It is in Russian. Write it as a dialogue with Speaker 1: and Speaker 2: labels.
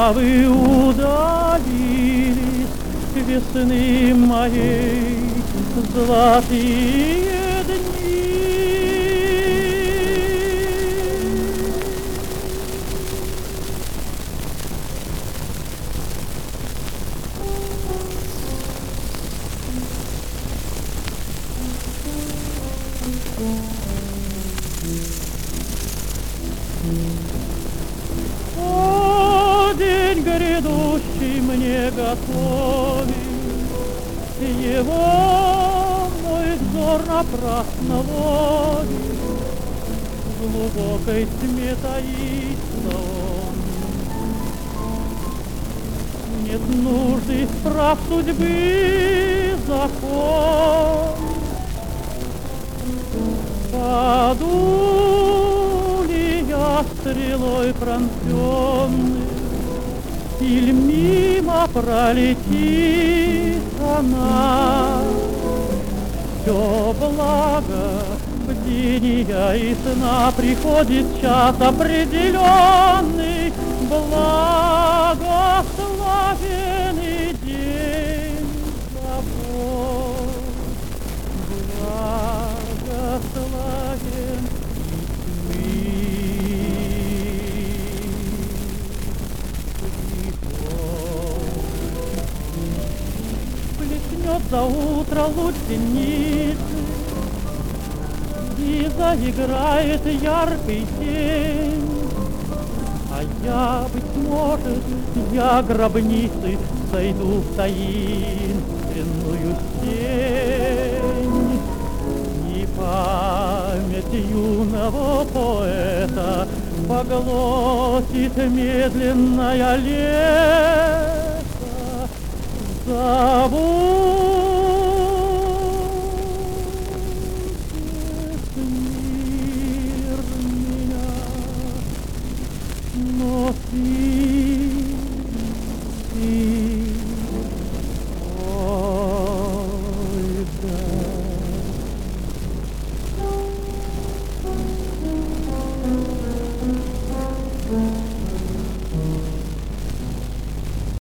Speaker 1: травы удалились весны моей золотые дни. О, день грядущий мне готовит, его мой взор напрасно ловит, в глубокой тьме таится он. Нет нужды прав судьбы закон, паду ли я стрелой пронзенный, или мимо пролетит она. Все благо бдения и сна, приходит час определенный, благословенный день забот. Благословен блеснет за утро луч зеницы, и заиграет яркий тень. А я, быть может, я гробницы зайду в таинственную тень. И память юного поэта поглотит медленное лето. Забудет мир меня, но ты